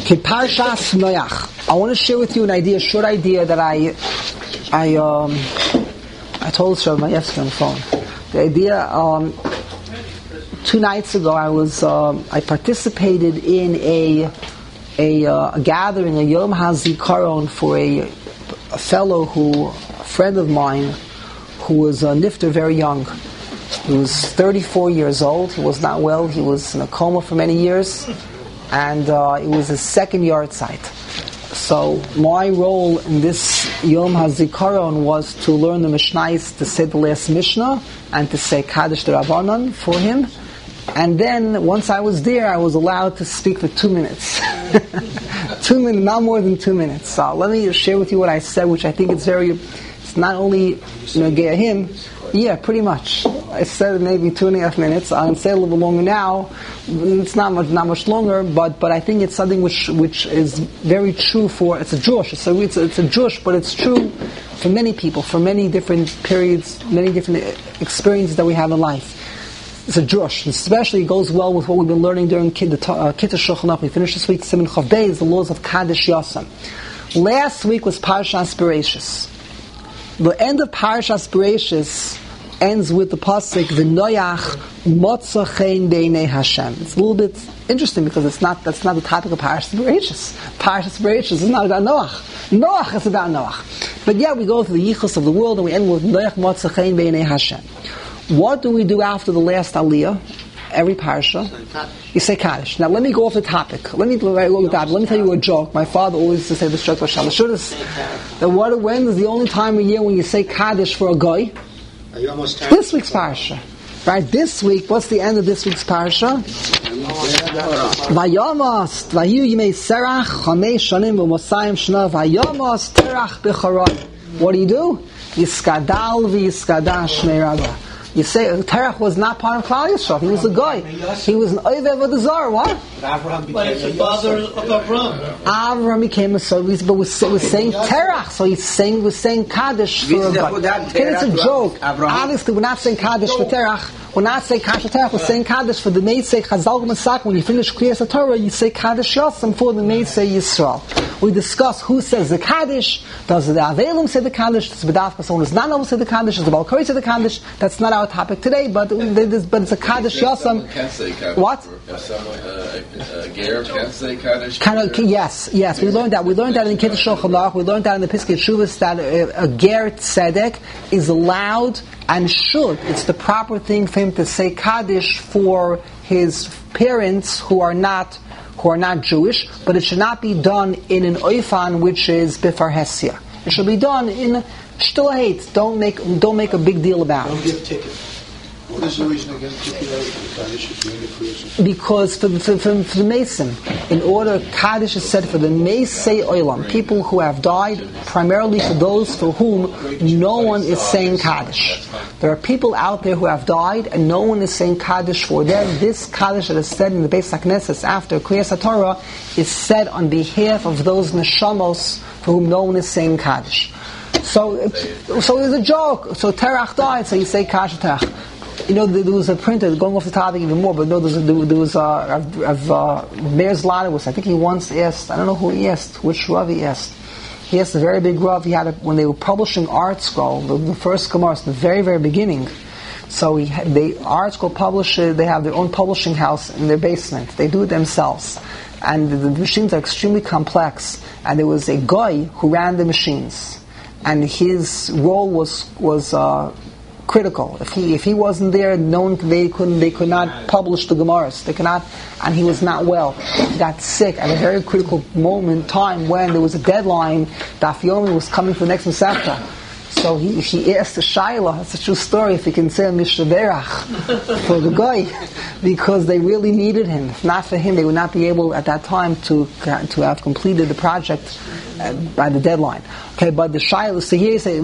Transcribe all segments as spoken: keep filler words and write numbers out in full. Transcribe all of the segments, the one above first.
Okay, Parshas Noach. I want to share with you an idea, a short idea that I, I, um, I told Shavma yesterday on the phone. The idea, um, two nights ago, I was, um, I participated in a, a, uh, a gathering, a Yom HaZikaron for a, a fellow who, a friend of mine, who was a nifter very young. He was thirty-four years old. He was not well. He was in a coma for many years. And uh, it was his second yard site. So my role in this Yom HaZikaron was to learn the Mishnais, to say the last Mishnah, and to say Kaddish D'Rabbanan for him. And then, once I was there, I was allowed to speak for two minutes. two minutes, not more than two minutes. So let me share with you what I said, which I think it's very, it's not only, you know, get him, yeah, pretty much. I said maybe two and a half minutes. I'll say a little bit longer now. It's not much, not much longer, but but I think it's something which which is very true for. It's a Jewish. So it's a, it's a Jewish, but it's true for many people, for many different periods, many different experiences that we have in life. It's a Jewish, especially goes well with what we've been learning during Kitta uh, Shulchan Aruch. We finished this week Siman Chav Beis, the laws of Kaddish Yasam. Last week was Parshas Bereishis. The end of Parshas Bereishis ends with the pasuk V'noyach motza chen b'nei Hashem. It's a little bit interesting because it's not that's not the topic of Parashas Bereishis. Parashas Bereishis is not about Noach. Noach is about Noach. But yeah, we go through the yichus of the world and we end with Noach motza chen b'nei Hashem. What do we do after the last Aliyah? Every parsha, you say Kaddish. Now let me go off the topic. Let me go off the topic. Let me tell you a joke. My father always used to say this joke about Shalashudas. That what when is the only time of year when you say Kaddish for a guy? This week's parsha. Right, this week, what's the end of this week's parsha? Vayamas, Vayu Yimei Serach, Chamei Shanim V'Mosayim Shana, Vayamas Terach B'Charon. What do you do? Yiskadal v'Yiskada Shnei Rabbah. You say Terach was not part of Klal Yisrael. He was a guy. He was an Oivev of the Zar. What? Avraham became the father of Avraham. Avraham became a Soviet, but was was saying Terach. So he's saying was saying Kaddish for a guy. It's a joke. Obviously, we're not saying Kaddish for Terach. We're not saying Kaddish for Terach. We're saying Kaddish for the Meisei Chazal Masak. When you finish Kriyas Torah, you say Kaddish Yosem for the Meisei Yisrael. We discuss who says the Kaddish. Does the Avelim say the Kaddish? Does the B'dafka someone who's not able to say the Kaddish? Does the Balkari say the Kaddish? That's not our topic today, but but it's a Kaddish Yosem. What? A ger can say Kaddish. Kind of, yes, yes. We learned that. We learned that in Kitta Shulchan Aruch. We learned that in the Piskei Teshuvos that a, a ger tzedek is allowed and should. It's the proper thing for him to say Kaddish for his parents who are not who are not Jewish, but it should not be done in an oifan which is bifarhesia. It should be done in shtilheit. Don't make don't make a big deal about it. Don't give ticket. What is the reason against Kaddish? Because for, for, for, for the Mason, in order, Kaddish is said for the Meisei Olam, people who have died, primarily for those for whom no one is saying Kaddish. There are people out there who have died and no one is saying Kaddish for them. This Kaddish that is said in the Beis HaKnesses after Kriyas Torah is said on behalf of those Neshamos for whom no one is saying Kaddish. So, so there's a joke. So Terach died, so you say Kaddish Terach. You know, there was a printer, going off the topic even more, but no, there was, there, there was uh, of, uh, Meir Zlotowitz, I think he once asked, I don't know who he asked, which Rav he asked. He asked a very big Rav, he had a, when they were publishing Art Scroll, the, the first Gemara, the very, very beginning. So he, they, Art Scroll publish it, they have their own publishing house in their basement. They do it themselves. And the, the machines are extremely complex. And there was a guy who ran the machines. And his role was, was, uh, critical. If he if he wasn't there, no one they couldn't they could not publish the Gemaras. They could not, and he was not well. He got sick at a very critical moment time when there was a deadline. Daf Yomi was coming for the next Masechta. So he he asked the Shaila. It's a true story. If he can say a Mishnah Berach for the guy, because they really needed him. If not for him, they would not be able at that time to to have completed the project uh, by the deadline. Okay, but the Shaila, so here you say,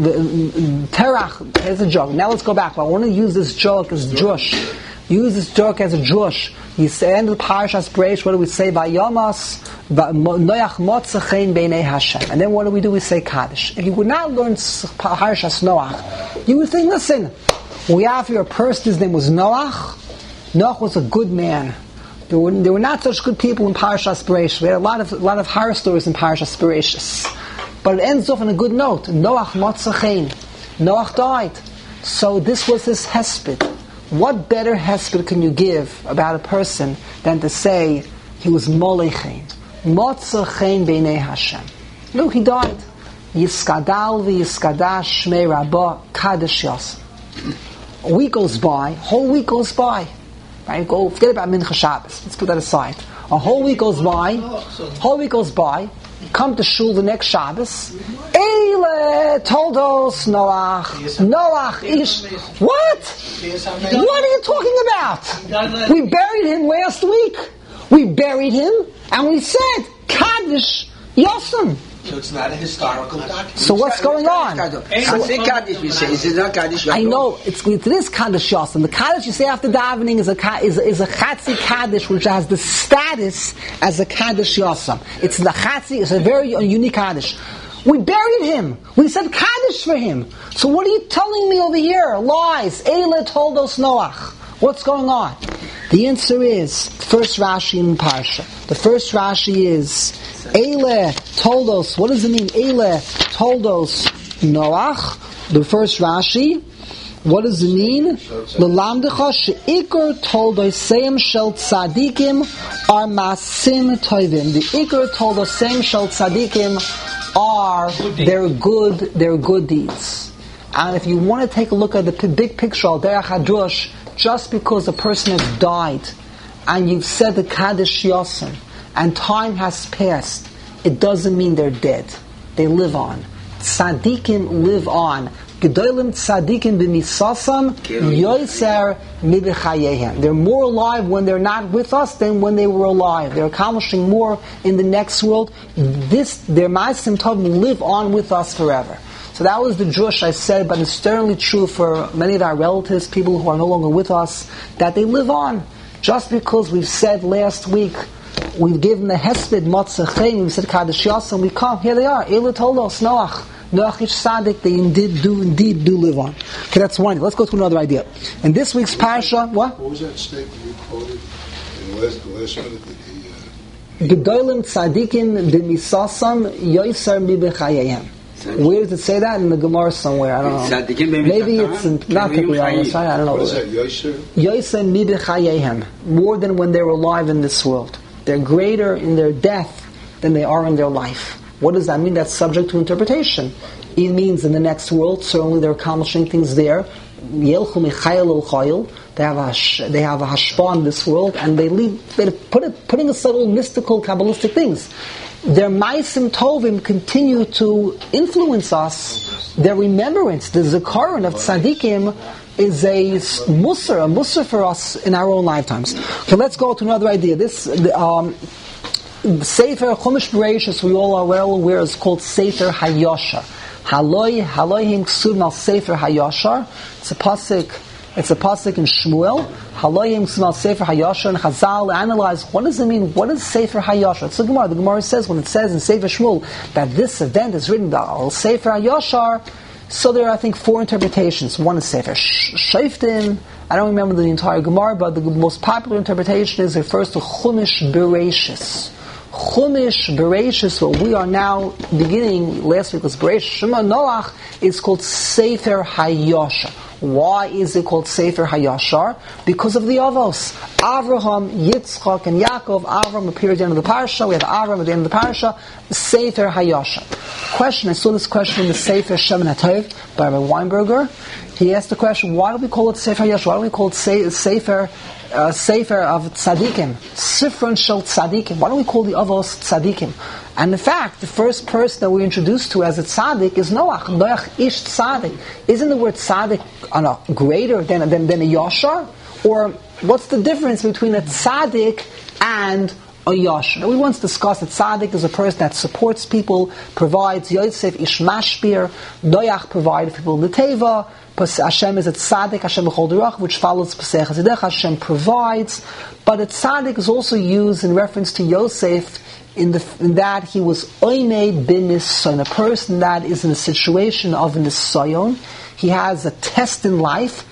Terach, here's a joke. Now let's go back. I want to use this joke as Jewish. Use this joke as a Jewish. You say, end of the Parashas Bereish, what do we say? Vayamas, Noach motza chen b'nei Hashem. And then what do we do? We say Kaddish. If you would not learn Parashas Noach, you would think, listen, we have here a person, his name was Noach. Noach was a good man. There were, there were not such good people in Parashas Bereishis. We had a lot of a lot of horror stories in Parashas Bereishis. But it ends off on a good note. Noach Motzachein. Noach died. So this was his hesped. What better hesped can you give about a person than to say he was Molechein? Motzachein b'nei Hashem. Look, he died. Yiskadal v'yiskadash shmei rabba kadosh yasam. A week goes by, whole week goes by. Right? Go forget about Mincha Shabbos. Let's put that aside. A whole week goes by. Whole week goes by. Come to shul the next Shabbos. Eile toldos Noach. Noach ish. What? What are you talking about? We buried him last week. We buried him and we said Kaddish Yosem. So it's not a historical document. So what's going on? I say Kaddish, we say. Is it not Kaddish? I know it's it is Kaddish Yosem. The Kaddish you say after davening is a is is a Chatzi Kaddish, which has the status as a Kaddish Yosem. It's the Chatzi. It's a very unique Kaddish. We buried him. We said Kaddish for him. So what are you telling me over here? Lies. Eile told us Noach. What's going on? The answer is first Rashi in Parsha. The first Rashi is Eile Toldos. What does it mean? Eile Toldos Noach. The first Rashi. What does it mean? Lelamdecha she'ikar Toldos Seim Shel Tzadikim are Masim Tovim. The Ikar Toldos Seim Shel Tzadikim are their good, their good deeds. And if you want to take a look at the big picture of Derech Hadrush, just because a person has died and you've said the Kaddish Yosem and time has passed, it doesn't mean they're dead. They live on. Tzadikim live on. Gedolim tzadikim b'misasam yoser mibechayehem. They're more alive when they're not with us than when they were alive. They're accomplishing more in the next world. This, their ma'asim tovim live on with us forever. So that was the drush I said, but it's certainly true for many of our relatives, people who are no longer with us, that they live on. Just because we've said last week, we've given the hesped Motzachein, we said Kaddish Yosem, we come, here they are. Eile told us, Noach. Noach ish Sadik, they indeed do, indeed do live on. Okay, that's one. Let's go to another idea. In this week's parasha, what? What was that statement you quoted in the last, the last minute that he... Gedolim tzadikim b'misasam yoser mibechayehem. Where does it say that? In the Gemara somewhere. I don't know. Maybe it's in, not technically honest. I don't know. What is that? Yoser? Yoser mibechayehem. More than when they were alive in this world. They're greater in their death than they are in their life. What does that mean? That's subject to interpretation. It means in the next world, certainly they're accomplishing things there. Yelchu michayel el chayil. They have a they have a hashpah in this world, and they leave. They're put, putting aside all mystical, kabbalistic things. Their ma'asim tovim continue to influence us. Their remembrance, the zikaron of tzadikim, is a musar, a musar for us in our own lifetimes. Okay, let's go to another idea. This the, um, Sefer Chumash Bereishis, we all are well aware, is called Sefer Hayashar. Haloi Haloihim Ksud Mal Sefer Hayashar. It's a pasuk. It's a pasuk in Shmuel. Haloyim Smal Sefer Hayashar, and Chazal analyze what does it mean. What is Sefer Hayashar? It's the Gemara. The Gemara says when it says in Sefer Shmuel that this event is written down Sefer Hayashar. So there are, I think, four interpretations. One is Sefer Shoftim. I don't remember the entire Gemara, but the most popular interpretation is it refers to Chumash Bereishis. Chumash Bereishis, what we are now beginning. Last week was Bereishis. Shema Noach is called Sefer Hayashar. Why is it called Sefer Hayashar? Because of the Avos. Avraham, Yitzchak, and Yaakov. Avram appears at the end of the parasha. We have Avram at the end of the parasha. Sefer Hayashar. Question, I saw this question in the Sefer Shemin HaTov by Rabbi Weinberger. He asked the question, why do we call it Sefer Hayashar? Why do we call it Sefer uh, Sefer of Tzadikim? Sifron Shel Tzadikim. Why don't we call the Avos Tzadikim? And in fact, the first person that we're introduced to as a tzaddik is Noach. Noach ish tzaddik. Isn't the word tzaddik uh, no, greater than, than, than a yashar? Or what's the difference between a tzaddik and a yashar? We once discussed that tzaddik is a person that supports people, provides Yosef ish mashpir. Noach provided people in the teva. Hashem is a tzaddik, Hashem b'chol derech, which follows Pesach HaZedech. Hashem provides. But a tzaddik is also used in reference to Yosef, In, the, in that he was oimei b'nisayon, a person that is in a situation of nisayon. He has a test in life,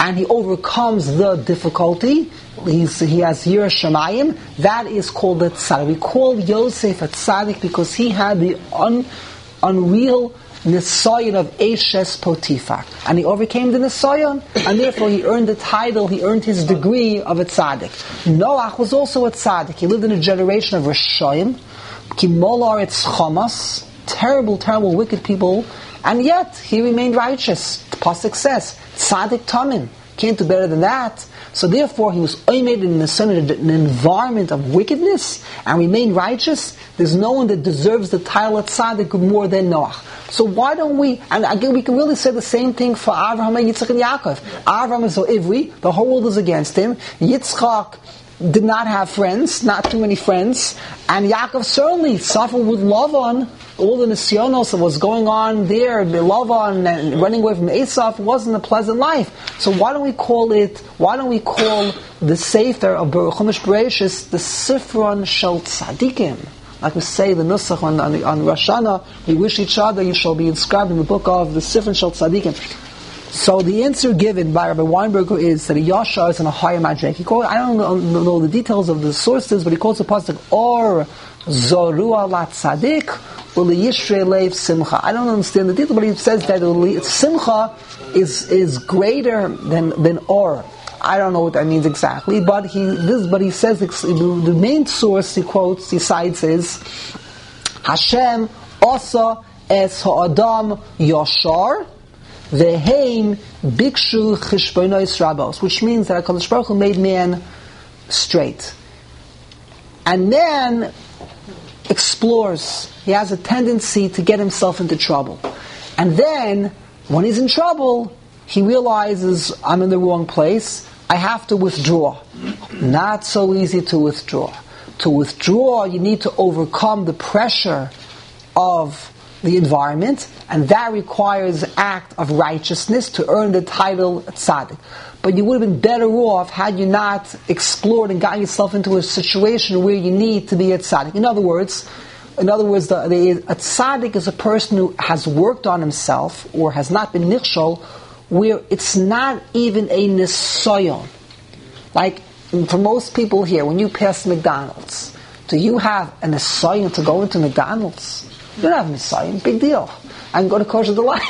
and he overcomes the difficulty, he's, he has Yirah Shamayim, that is called a tzaddik. We call Yosef a tzaddik because he had the un, unreal Nisayon of Eshes Potifar. And he overcame the Nisayon, and therefore he earned the title, he earned his degree of a tzaddik. Noach was also a tzaddik. He lived in a generation of Rishayim, Kimolar etz Chamas, terrible, terrible, wicked people, and yet he remained righteous. The pasuk says, tzaddik tamim. Can't do better than that. So therefore, he was made in an environment of wickedness and remained righteous. There's no one that deserves the title of tzaddik more than Noach. So why don't we, and again, we can really say the same thing for Avraham, Yitzchak, and Yaakov. Avraham is so ivri, the whole world is against him. Yitzchak did not have friends, not too many friends, and Yaakov certainly suffered with Lavan. All the nisyonos that was going on there, the Lavan and running away from Esav wasn't a pleasant life. So why don't we call it, why don't we call the Sefer of Chumash Bereshis the Sifron Shel Tzadikim? Like we say the Nusach on, on, on Rosh Hashanah, we wish each other you shall be inscribed in the book of the Sifron Shel Tzadikim. So the answer given by Rabbi Weinberger is that a Yasha is in a higher madreg. He called, I don't know, know the details of the sources, but he calls the pasuk or Zorua la Tzadik uli Yishrei Leiv Simcha. I don't understand the detail, but he says that Simcha is is greater than than or. I don't know what that means exactly, but he this but he says the main source he quotes he cites is Hashem Osa Es Ha'adam Yashar Veheim Bikshu Chishbonos Rabos, which means that HaKadosh Baruch Hu made man straight. And man explores. He has a tendency to get himself into trouble. And then, when he's in trouble, he realizes, I'm in the wrong place, I have to withdraw. Not so easy to withdraw. To withdraw, you need to overcome the pressure of the environment, and that requires an act of righteousness to earn the title tzaddik. But you would have been better off had you not explored and gotten yourself into a situation where you need to be a tzaddik. In other words, in other words, the, the, a tzaddik is a person who has worked on himself or has not been nichshol, where it's not even a nisayon. Like for most people here, when you pass McDonald's, do you have a nisayon to go into McDonald's? You don't have a nisayon, big deal. I can go to Kosher Delight.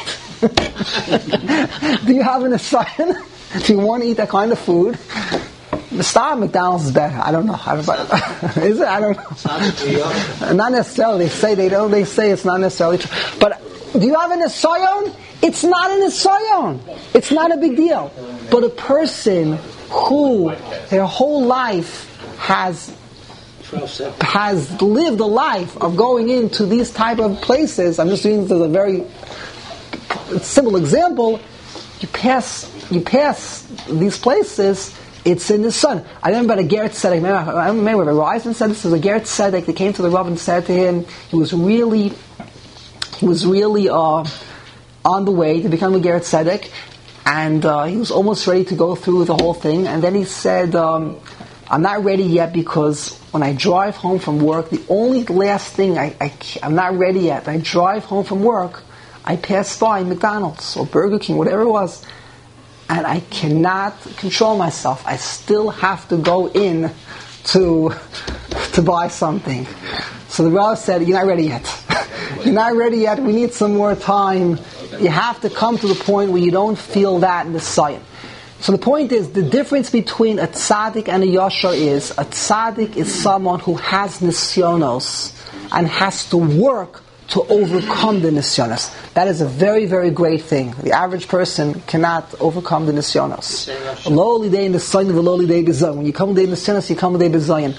Do you have an nisayon? If you want to eat that kind of food, the star McDonald's is better. I don't know. I don't know. Is it? I don't know. Not necessarily. They say they don't. They say it's not necessarily true. But do you have an nisayon? It's not an nisayon. It's not a big deal. But a person who their whole life has has lived a life of going into these type of places. I'm just using this as a very simple example. You pass, you pass these places. It's in the sun. I remember a Ger Tzedek. I remember Rabbi Eisen said this was a Ger Tzedek. They came to the Rav and said to him, he was really, he was really uh, on the way to become a Ger Tzedek, and uh, he was almost ready to go through the whole thing. And then he said, um, "I'm not ready yet because when I drive home from work, the only last thing I, I I'm not ready yet. I drive home from work, I pass by McDonald's or Burger King, whatever it was." And I cannot control myself. I still have to go in to to buy something. So the Rav said, "You're not ready yet. You're not ready yet. We need some more time. You have to come to the point where you don't feel that in the Zion." So the point is, the difference between a tzaddik and a yashar is, a tzaddik is someone who has nisyonos and has to work to overcome the nisyonos. That is a very, very great thing. The average person cannot overcome the nisyonos. A lowly day in the sun of a lowly day bezayin. When you come day in the nisyonos, you come day bezayin.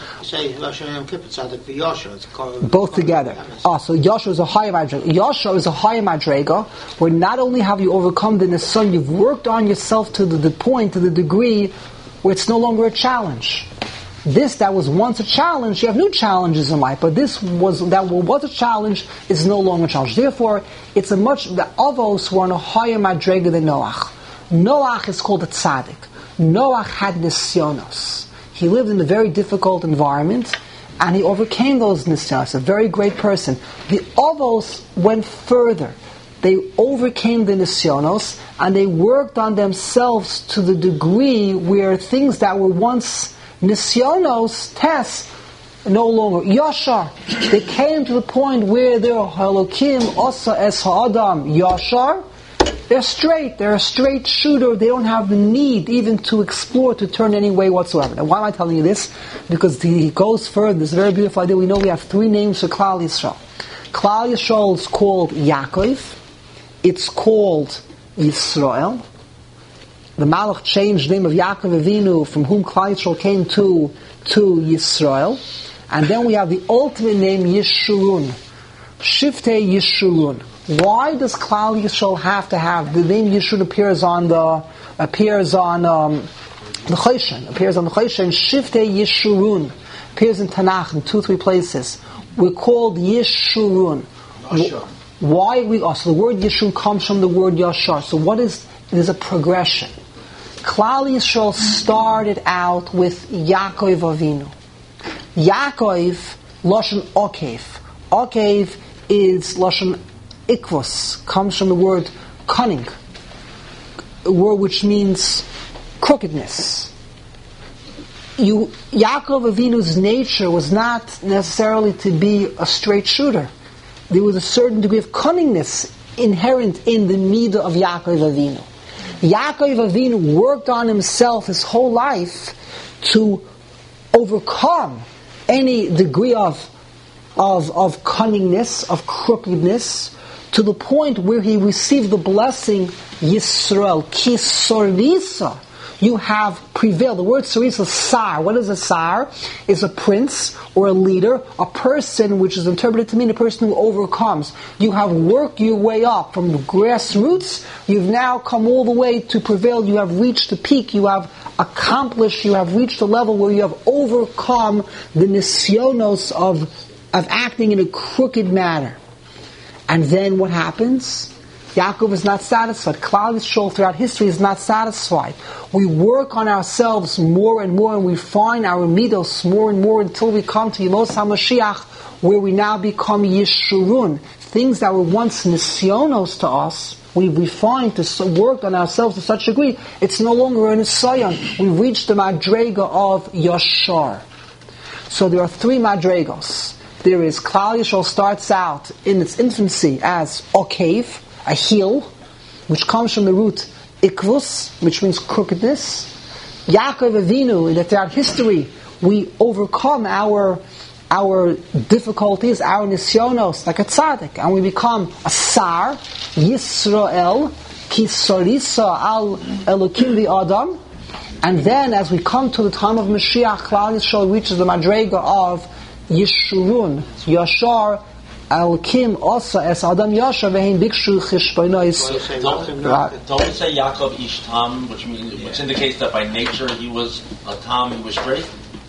Both together. Ah, so Yashar is a higher madrega. Yashar is a higher madrega, where not only have you overcome the nisyon, you've worked on yourself to the, the point, to the degree where it's no longer a challenge. This that was once a challenge, you have new challenges in life, but this was that was a challenge is no longer a challenge. Therefore, it's a much the Avos were on a higher madrega than Noach. Noach is called a tzaddik. Noach had nisyonos. He lived in a very difficult environment, and he overcame those nisyonos. A very great person. The Avos went further. they overcame the nisyonos, and they worked on themselves to the degree where things that were once nisyonos, tests, no longer yashar. They came to the point where they're halokim asa es ha'adam yashar. They're straight. They're a straight shooter. They don't have the need even to explore, to turn any way whatsoever. Now, why am I telling you this? Because he goes further. This is a very beautiful idea. We know we have three names for Klal Yisrael. Klal Yisrael is called Yaakov. It's called Yisrael. The Malach changed the name of Yaakov Avinu, from whom Klal Yisrael came to, to Yisrael. And then we have the ultimate name, Yeshurun. Shiftei Yeshurun. Why does Klal Yisrael have to have the name Yeshurun appears on the appears on um, the Choshen, appears on the Choshen? Shiftei Yeshurun appears in Tanakh in two three places. We're called Yeshurun. Yashar. Why we? Oh, so the word Yeshurun comes from the word Yashar. So what is? There's a progression. Klal Yisrael started out with Yaakov Avinu. Yaakov, Lashon Okev. Okev is Lashon Ikvos, comes from the word cunning, a word which means crookedness. You, Yaakov Avinu's nature was not necessarily to be a straight shooter. There was a certain degree of cunningness inherent in the midah of Yaakov Avinu. Yaakov Avinu worked on himself his whole life to overcome any degree of, of, of cunningness, of crookedness, to the point where he received the blessing Yisrael, Ki Sorisa. You have prevailed. The word Sorisa is Sar. What is a Sar? Is a prince or a leader, a person which is interpreted to mean a person who overcomes. You have worked your way up from the grassroots. You've now come all the way to prevail. You have reached the peak. You have accomplished, you have reached a level where you have overcome the nisyonos of, of acting in a crooked manner. And then what happens? Yaakov is not satisfied. Klal Yisrael throughout history is not satisfied. We work on ourselves more and more, and we find our midos more and more until we come to Yemos HaMashiach, where we now become Yeshurun. Things that were once nisyonos to us, we've refined, to work on ourselves to such a degree, it's no longer an nisayon. We've reached the madrega of Yashar. So there are three madregos. There is, Klal Yisrael starts out in its infancy as Okev, a heel, which comes from the root Ikvus, which means crookedness. Yaakov Avinu, in that throughout history, we overcome our our difficulties, our nisyonos, like a tzaddik, and we become a Sar, Yisrael, Ki Sorisa al Elokim v'Adam. And then, as we come to the time of Mashiach, Klal Yisrael reaches the madrega of Yeshurun, Yashar, Elokim Osa es Adam Yashar ve'hein bikshu chishbonos. Don't we say Yaakov ish tam, which means, which indicates that by nature he was a tam, he was straight?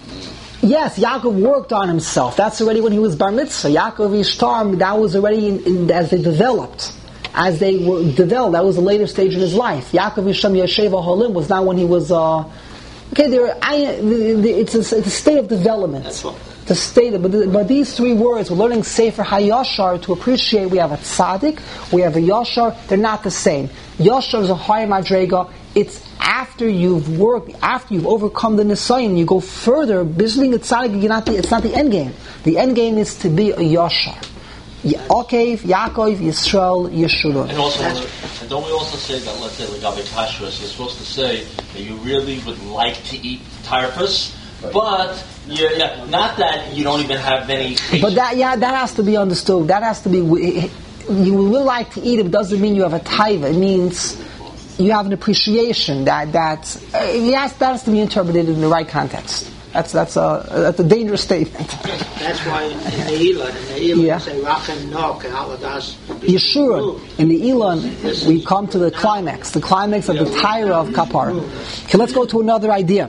Yes, Yaakov worked on himself. That's already when he was bar mitzvah. Yaakov ish tam, that was already in, in, as they developed. As they were developed, that was a later stage in his life. Yaakov Yishem Yesheva Holim was not when he was. Uh, okay, there. I, it's, a, it's a state of development. That's what. The state, but, the, but these three words, we're learning Sefer HaYashar to appreciate. We have a tzaddik, we have a Yashar. They're not the same. Yashar is a higher madrega. It's after you've worked, after you've overcome the nisayon, you go further. Being a tzaddik, you're not the, it's not the end game. The end game is to be a Yashar. Okev, Yaakov, Yisrael, Yeshurun. And also, and don't we also say that, let's say, like Avikashras, you're supposed to say that you really would like to eat tarfus, but you're, yeah, not that you don't even have any. But that, yeah, that has to be understood. That has to be. You will like to eat it, but doesn't mean you have a taiva. It means you have an appreciation. That that uh, yes, that has to be interpreted in the right context. That's that's a that's a dangerous statement. That's why in the Elon, in the Elon, yeah. you say Rachem Nok and Aladas. Yeshurun. In the Elon, we come to the climax, the climax of the Torah of Kapar. Okay, let's go to another idea.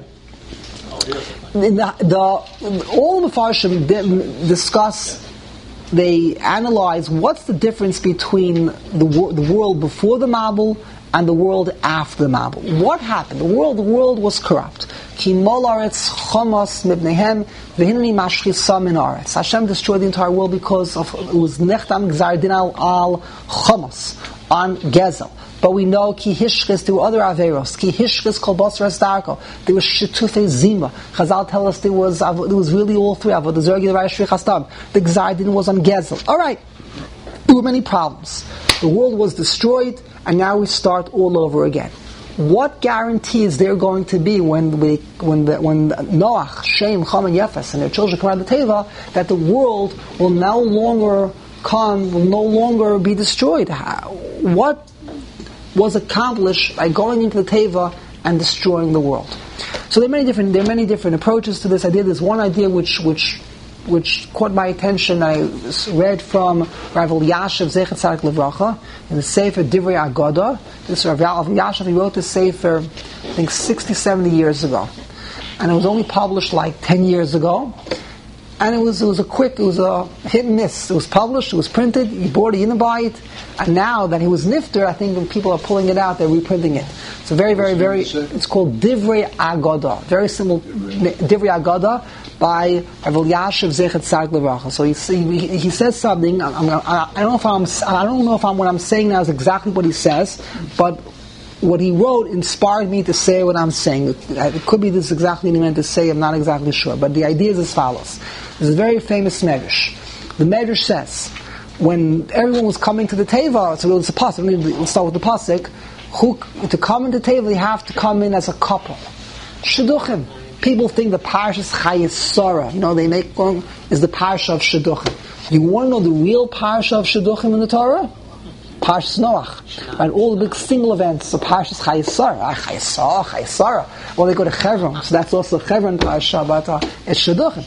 In the, the all the Mefarshim discuss, they analyze what's the difference between the, the world before the Mabul and the world after the Mabul. What happened? The world, the world was corrupt. Ki mol aretz chomas mibnehem v'hineni mashchisa min aretz. Hashem destroyed the entire world because of it was nechtam gzar din al al chomas. on Gezel. But we know Ki Hishchis, there were other Averos. Ki Hishchis Kol Basar Esdarko. There was Shetufei Zima. Chazal tell us there was, there was really all three. Avodah Zarah, Gilai, Shri Chastam. The Gzaidin was on Gezel. Alright. There were many problems. The world was destroyed, and now we start all over again. What guarantee is there going to be when we, when the, when Noach, Shem, Cham, and Yefes and their children come out of the Teva, that the world will no longer come, will no longer be destroyed? How, what was accomplished by going into the Teva and destroying the world? So there are many different there are many different approaches to this idea. There's one idea which which which caught my attention. I read from Rav Elyashiv Zecher Tzadik Levracha in the Sefer Divrei Agoda. This Rav Elyashiv, he wrote this Sefer, I think sixty, seventy years ago. And it was only published like ten years ago. And it was it was a quick, it was a hit and miss. It was published, it was printed, you bought it, you didn't buy it. And now that he was nifter, I think when people are pulling it out, they're reprinting it. So very, very, very, it's called Divrei Agoda. Very simple, Divrei Agoda by Rav Elyashiv Zecher Tzadik Levracha. So he, he, he says something, I'm, I'm, I don't know if I'm, I don't know if I'm, what I'm saying now is exactly what he says, but what he wrote inspired me to say what I'm saying. It, it could be this exactly what he meant to say, I'm not exactly sure. But the idea is as follows. There's a very famous Medrash. The Medrash says, when everyone was coming to the Teva, so it's a pasuk, let's start with the pasuk, who, to come into Teva, they have to come in as a couple. Shidduchim. People think the Parshas Chayei Sarah, you know, they make one, is the Parsha of Shidduchim. You want to know the real Parsha of Shidduchim in the Torah? Parshas Noach. Right, all the big single events of Parshas Chayei Sarah. Ah, Chayei Sarah, Chayei Sarah. Well, they go to Chevron, so that's also Chevron Parsha, but uh, it's Shidduchim.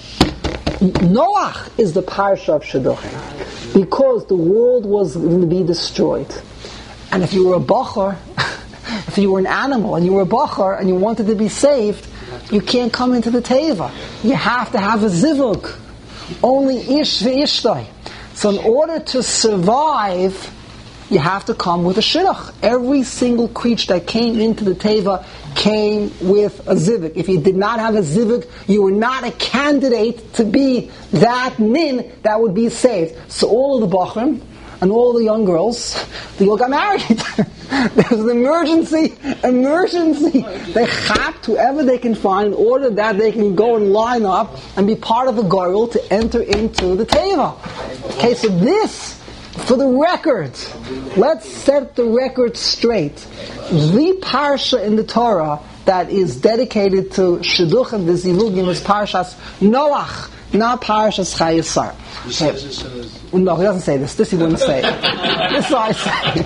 Noach is the Parsha of Shidduchim, because the world was going to be destroyed. And if you were a Bachar, if you were an animal and you were a Bachar and you wanted to be saved, you can't come into the Teva. You have to have a zivug. Only ish v'ishtoi. So in order to survive, you have to come with a shidduch. Every single creature that came into the Teva came with a zivug. If you did not have a zivug, you were not a candidate to be that min that would be saved. So all of the Bachrim and all the young girls, they all got married. There was an emergency, emergency. They chapped whoever they can find in order that they can go and line up and be part of a girl to enter into the Teva. Okay, so this, for the record, let's set the record straight. The Parsha in the Torah that is dedicated to Shidduchim v'Zivugim is Parshas Noach, not Parshas Chayei Sarah. He says this in his... No, he doesn't say this. This he wouldn't say. This is what I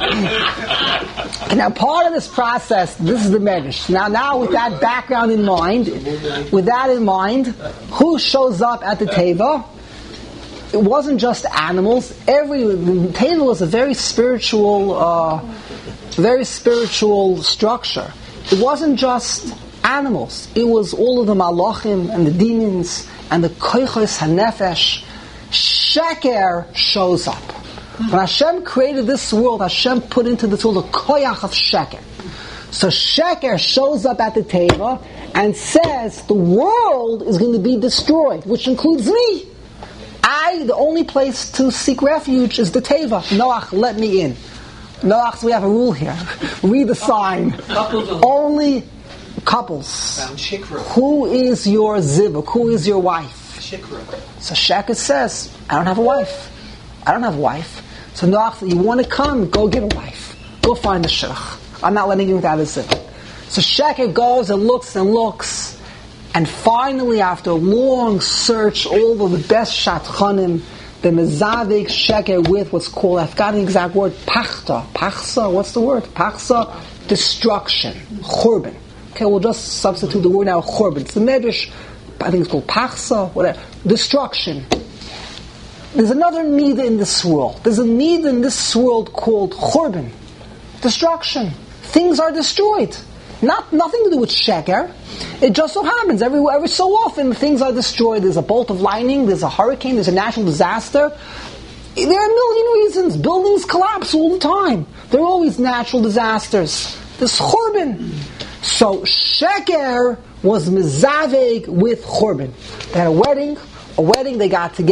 say. Now, part of this process, this is the Medrash. Now, now with that background in mind, with that in mind, who shows up at the Teva? It wasn't just animals. Every the Teva was a very spiritual, uh, very spiritual structure. It wasn't just animals. It was all of the malachim and the demons and the koichos hanefesh. Sheker shows up. When Hashem created this world, Hashem put into this world a koyach of Sheker. So Sheker shows up at the Teva and says the world is going to be destroyed, which includes me. I, the only place to seek refuge is the Teva. Noach, let me in. Noach, so we have a rule here. Read the sign. Only couples. Who is your zivuk? Who is your wife? So Sheker says, I don't have a wife. I don't have a wife. So Noach, you want to come? Go get a wife. Go find a shidduch. I'm not letting you without a zivuk. So Sheker goes and looks and looks, and finally, after a long search, all of the best shatchanim, the mezavik Sheker with what's called, I've got the exact word, pachta. Pachsa, what's the word? Pachsa, destruction. Churban. Okay, we'll just substitute the word now, churban. It's the Medrash, I think it's called pachsa, whatever. Destruction. There's another need in this world. There's a need in this world called churban. Destruction. Things are destroyed. Not nothing to do with sheker. It just so happens every every so often things are destroyed. There's a bolt of lightning. There's a hurricane. There's a natural disaster. There are a million reasons. Buildings collapse all the time. There are always natural disasters. There's churban. So Sheker was mezaveg with churban. They had a wedding. A wedding. They got together.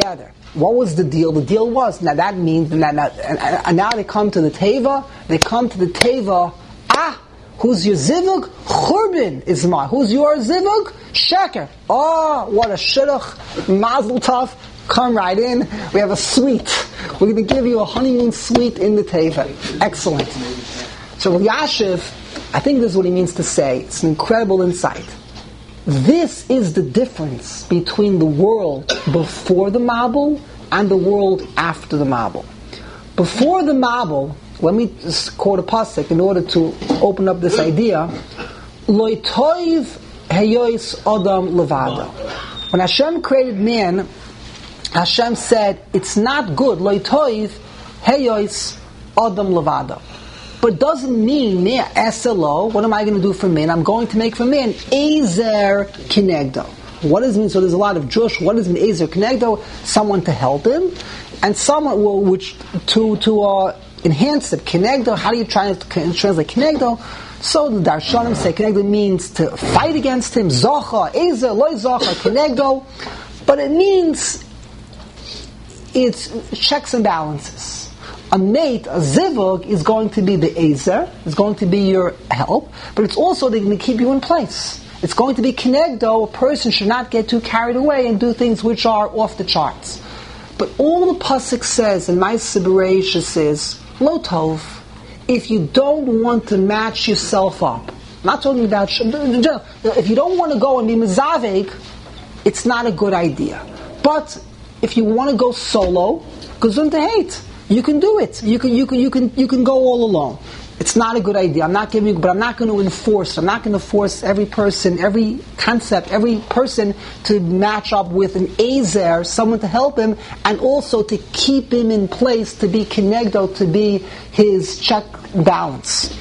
what was the deal? The deal was, now that means, now, now, and, and now they come to the Teva, they come to the Teva, ah, who's your zivug? Churban is mine. Who's your zivug? Sheker. Oh, what a shidduch, mazel tov, come right in, we have a suite. We're going to give you a honeymoon suite in the Teva. Excellent. So with Yashiv, I think this is what he means to say. It's an incredible insight. This is the difference between the world before the Mabul and the world after the Mabul. Before the Mabul, let me just quote a pasuk in order to open up this idea. Lo toiv heyois adam levado. When Hashem created man, Hashem said, it's not good, lo toiv heyois adam levado. But it doesn't mean, me eselo, what am I going to do for man? I'm going to make for man ezer kinegdo. What does it mean? So there's a lot of Jewish, what does it mean ezer kinegdo? Someone to help him, and someone will, which, to, to, uh, enhance it. Kinegdo, how do you try to translate kinegdo? So the Darshanim say kinegdo means to fight against him, zocha, ezer, loy zocha, kinegdo, but it means it's checks and balances. A mate, a zivug, is going to be the ezer, is going to be your help, but it's also going to keep you in place. It's going to be kinegdo. A person should not get too carried away and do things which are off the charts. But all the pasuk says, and my Sibereisha says, lo tov, if you don't want to match yourself up, I'm not talking about, if you don't want to go and be mezaveg, it's not a good idea. But if you want to go solo, gesundheit hate. You can do it. You can, you can, you can, you can go all alone. It's not a good idea. I'm not giving, but I'm not going to enforce. I'm not going to force every person, every concept, every person to match up with an ezer, someone to help him, and also to keep him in place, to be kinegdo, to be his check balance.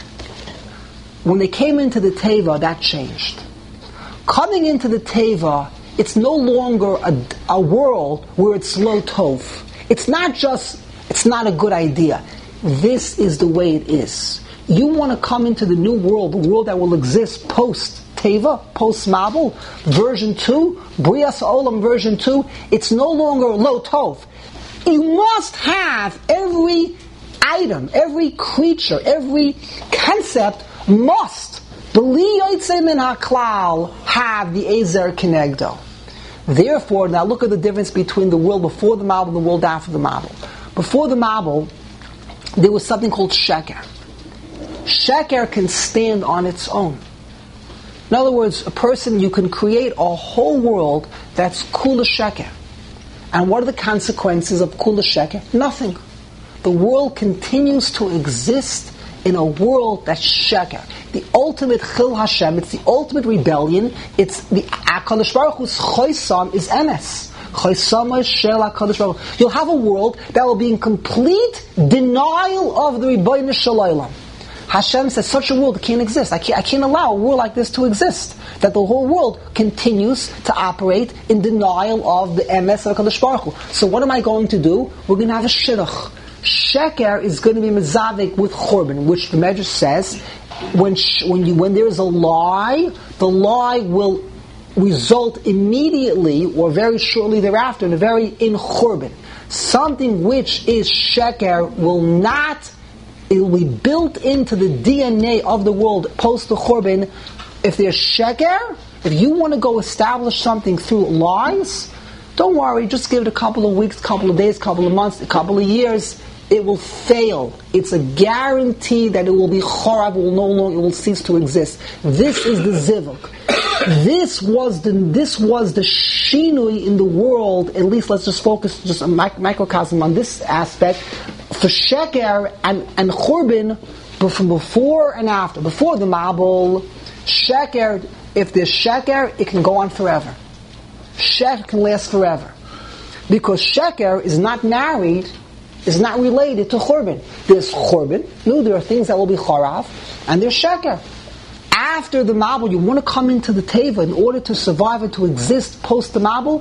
When they came into the Teva, that changed. Coming into the Teva, it's no longer a, a world where it's lo tov. It's not just. It's not a good idea. This is the way it is. You want to come into the new world, the world that will exist post Teva, post Mabul, version two, Brias Olam version two. It's no longer lo tov. You must have every item, every creature, every concept must, the li yotzei min haklal, have the ezer kinegdo. Therefore, now look at the difference between the world before the Mabul and the world after the Mabul. Before the Mabul, there was something called sheker. Sheker can stand on its own. In other words, a person, you can create a whole world that's kula sheker. And what are the consequences of kula sheker? Nothing. The world continues to exist in a world that's sheker. The ultimate chil Hashem, it's the ultimate rebellion, it's the HaKadosh Baruch Hu's choisam is emes. You'll have a world that will be in complete denial of the Rebbeinu Shalom. Hashem says such a world can't exist. I can't, I can't allow a world like this to exist. That the whole world continues to operate in denial of the M S of HaKadosh Baruch Hu. So what am I going to do? We're going to have a shidduch. Sheker is going to be mezavik with churban, which the Medrash says, when sh- when you when there is a lie, the lie will result immediately or very shortly thereafter in a very in churban. Something which is sheker will not, it will be built into the D N A of the world post the churban. If there's sheker, if you want to go establish something through lies, don't worry, just give it a couple of weeks, couple of days, couple of months, a couple of years. It will fail. It's a guarantee that it will be chorav, it will no longer, it will cease to exist. This is the zivuk. This was the this was the shinui in the world. At least let's just focus just a mic- microcosm on this aspect for sheker and and churban, but from before and after. Before the Mabul, sheker. If there's sheker, it can go on forever. Sheker can last forever because sheker is not married, is not related to churban. There's churban. No, there are things that will be chorav, and there's sheker. After the Mabul, you want to come into the Teva in order to survive and to exist post the Mabul.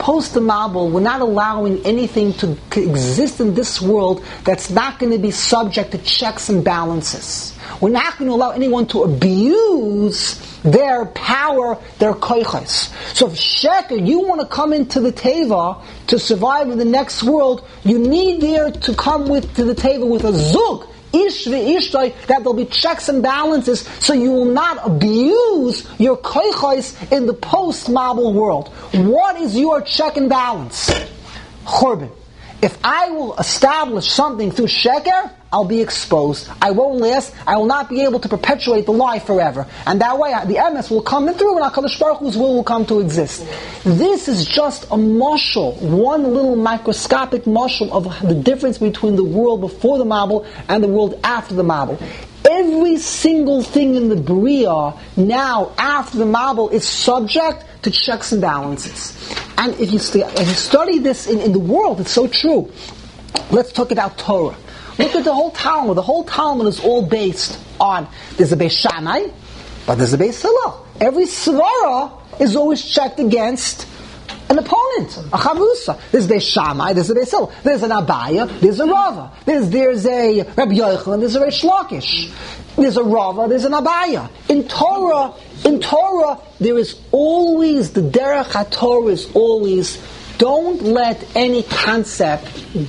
post the Mabul, we're not allowing anything to exist in this world that's not going to be subject to checks and balances. We're not going to allow anyone to abuse their power, their koiches. So if Sheker, you want to come into the Teva to survive in the next world, you need there to come with to the Teva with a zug, ish ve'ishtoi, that there'll be checks and balances, so you will not abuse your koiches in the post-Mabul world. What is your check and balance? Churban. If I will establish something through Sheker, I'll be exposed. I won't last. I will not be able to perpetuate the lie forever. And that way, the M S will come in through, and HaKadosh Baruch Hu's will will come to exist. This is just a mashal, one little microscopic mashal of the difference between the world before the Mabul and the world after the Mabul. Every single thing in the Bria now, after the Mabul, is subject to checks and balances. And if you, st- if you study this in, in the world, it's so true. Let's talk about Torah. Look at the whole Talmud. The whole Talmud is all based on, there's a Beis Shammai, but there's a Beis Hillel. Every Svara is always checked against an opponent, a Chavusa. There's Beis Shammai, there's a Beis Hillel. There's an Abaya, there's a Rava. There's, there's a Rabbi Yochanan, there's a Reish Lakish. There's a Rava, there's an Abaya. In Torah, in Torah, there is always, the Derech HaTorah is always, don't let any concept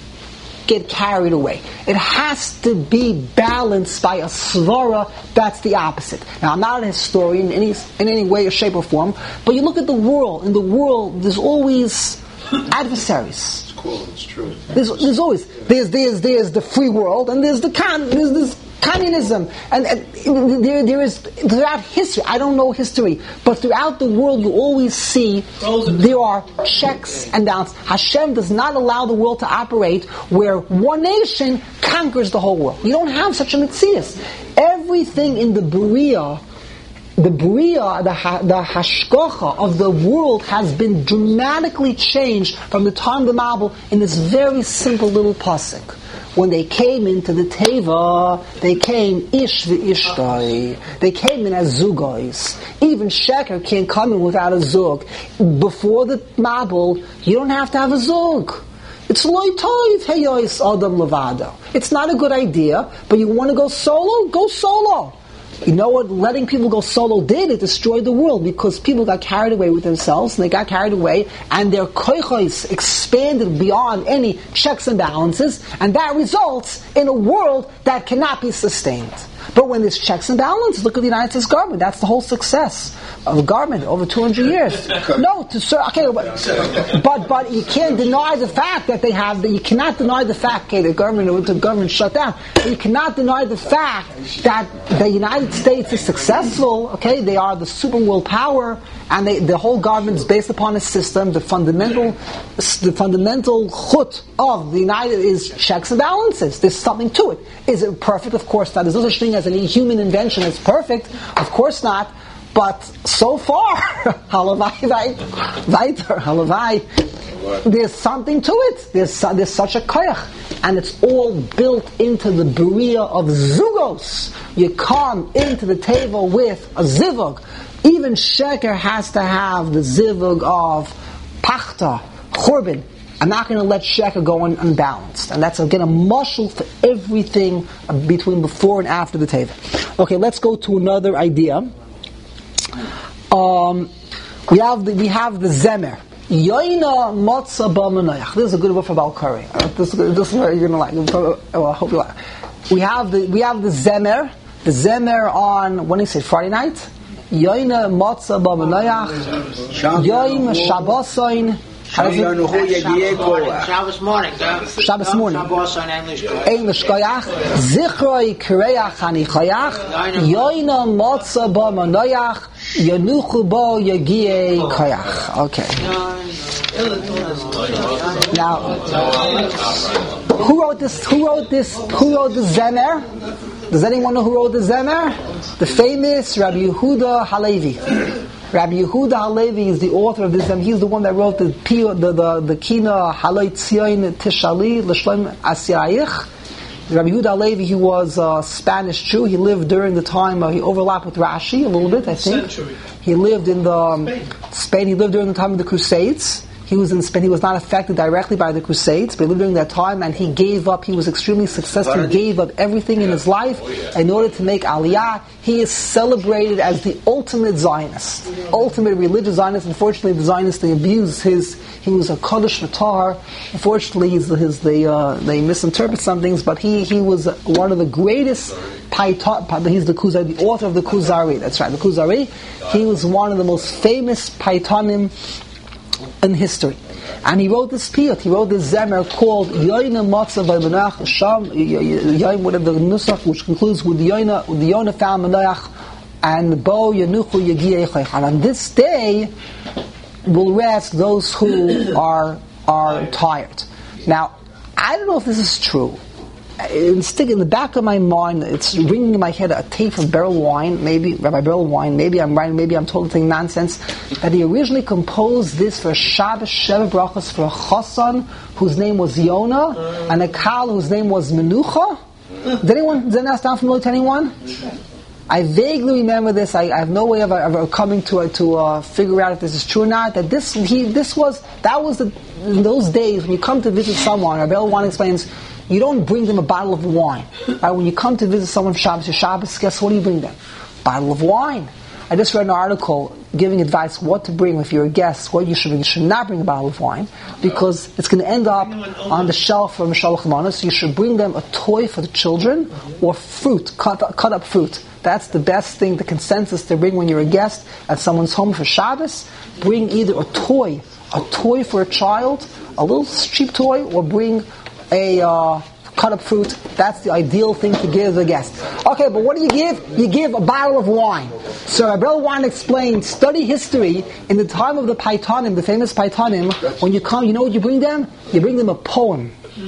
get carried away. It has to be balanced by a svara that's the opposite. Now, I'm not a historian in any, in any way or shape or form, but you look at the world. In the world, there's always adversaries. It's cool. It's true. There's, there's always there's there's there's the free world, and there's the con there's this communism, and, and there there is throughout history. I don't know history, but throughout the world, you always see there are checks and balances. Hashem does not allow the world to operate where one nation conquers the whole world. You don't have such a metzias. Everything in the Bria, the Bria, the, ha, the hashkocha of the world has been dramatically changed from the time of the Mabul in this very simple little pasuk. When they came into the Teva, they came ish v'ishtoi. They came in as zugos. Even Sheker can't come in without a zug. Before the Mabul, you don't have to have a zug. It's loy toiv heyois adam levado. It's not a good idea, but you want to go solo? Go solo. You know what letting people go solo did? It destroyed the world because people got carried away with themselves, and they got carried away, and their koichos expanded beyond any checks and balances, and that results in a world that cannot be sustained. But when there's checks and balances, look at the United States government. That's the whole success of the government over two hundred years. No, to sir, okay, but, but but you can't deny the fact that they have. That you cannot deny the fact. Okay, the government, the government shut down. But you cannot deny the fact that the United States is successful. Okay, they are the super world power, and they, the whole government is based upon a system. The fundamental, the fundamental chut of the United is checks and balances. There's something to it. Is it perfect? Of course not. There's no such thing as any human invention that's perfect. Of course not. But so far, halavai, weiter, halavai, there's something to it. There's there's such a koyach, and it's all built into the bria of zugos. You come into the table with a zivug. Even Sheker has to have the zivug of pachta, churban. I'm not going to let Sheker go un- unbalanced. And that's, again, a mashal for everything between before and after the Teva. Okay, let's go to another idea. Um, we have the, we have the Zemer. Yoina Motza B'Manayach. This is a good word for Balkari. Uh, this, this is what you're going to like. Oh, I hope you like. We have the we have the Zemer. The Zemer on, when is it, Friday night? Yoina Motza B'Manayach. Yoim Shabbosoin. Shabbos morning. Shabbos morning. Shabbos on English. English koyach. Zichroi kreach hanichayach. Yoina motza ba manoyach. Yanuchu bo yagie koyach. Okay. Now, who wrote this? Who wrote this? Who wrote the Zemer? Does anyone know who wrote the Zemer? The famous Rabbi Yehuda Halevi. Rabbi Yehuda Halevi is the author of this, and he's the one that wrote the the the, the Kina Halei Tzion Tishali L'Shlem Asiyayich. Rabbi Yehuda Halevi, he was a Spanish Jew. He lived during the time, uh, he overlapped with Rashi a little bit, I think. Century. He lived in the um, Spain. Spain. He lived during the time of the Crusades. He was in Spain. He was not affected directly by the Crusades, but he lived during that time, and he gave up. He was extremely successful. He gave up everything in his life in order to make Aliyah. He is celebrated as the ultimate Zionist, ultimate religious Zionist. Unfortunately, the Zionists, they abused his. He was a Kodesh Matar. Unfortunately, his, his, they uh, they misinterpret some things, but he he was one of the greatest. Paiton, he's the Kuzari, the author of the Kuzari. That's right, the Kuzari. He was one of the most famous Paitonim in history. And he wrote this piyut, he wrote this zemer called Yoina Matzah Vaymenach Sham, Yoin, whatever the nusach, which concludes with Yoina, with the Yoina found Menach, and Bo Yanuchu Yagiyei. And on this day, will rest those who are are tired. Now, I don't know if this is true. It's stick in the back of my mind. It's ringing in my head a tape from Beryl Wine, maybe Rabbi Beryl Wine. Maybe I'm right. Maybe I'm totally saying nonsense. That he originally composed this for Shabbos Sheva Brachos for a chassan whose name was Yonah and a kal whose name was Menucha. Did anyone? Does that sound familiar to anyone? I vaguely remember this. I, I have no way of, of, of coming to uh, to uh, figure out if this is true or not. That this he this was that was the, in those days when you come to visit someone. Rabbi Beryl Wine explains. You don't bring them a bottle of wine. Right? When you come to visit someone for Shabbos or Shabbos, guess what do you bring them? Bottle of wine. I just read an article giving advice what to bring if you're a guest, what you should bring. You should not bring a bottle of wine because it's going to end up on the shelf for Mashalach Mana. So you should bring them a toy for the children or fruit, cut, cut up fruit. That's the best thing, the consensus to bring when you're a guest at someone's home for Shabbos. Bring either a toy, a toy for a child, a little cheap toy, or bring a uh, cut up fruit. That's the ideal thing to give the guest. Okay, but what do you give? You give a bottle of wine. So Rabbi Wine explained, study history in the time of the Paitonim, the famous Paitonim. When you come, you know what you bring them? You bring them a poem.